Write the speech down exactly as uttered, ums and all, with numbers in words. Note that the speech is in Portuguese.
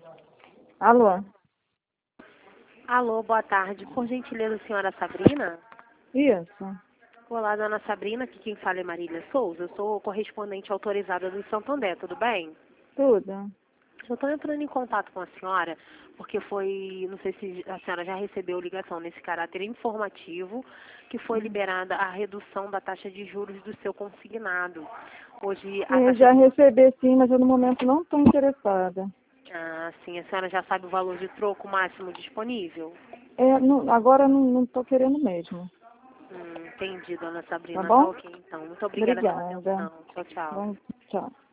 Alô? Alô, boa tarde. Por gentileza, senhora Sabrina? Isso. Olá, dona Sabrina. Aqui quem fala é Marília Souza. Eu sou correspondente autorizada do Santander, tudo bem? Tudo. Eu estou entrando em contato com a senhora porque foi, não sei se a senhora já recebeu ligação nesse caráter informativo, que foi liberada a redução da taxa de juros do seu consignado. Hoje a Eu taxa já de... recebi sim, mas eu no momento não estou interessada. Ah, sim, a senhora já sabe o valor de troco máximo disponível? É, não- agora não estou querendo mesmo. Hum, entendi, dona Tá Sabrina. Tá bom? ok, então. Muito obrigada pela Obrigada. atenção. Tchau, tchau. Bom, tchau.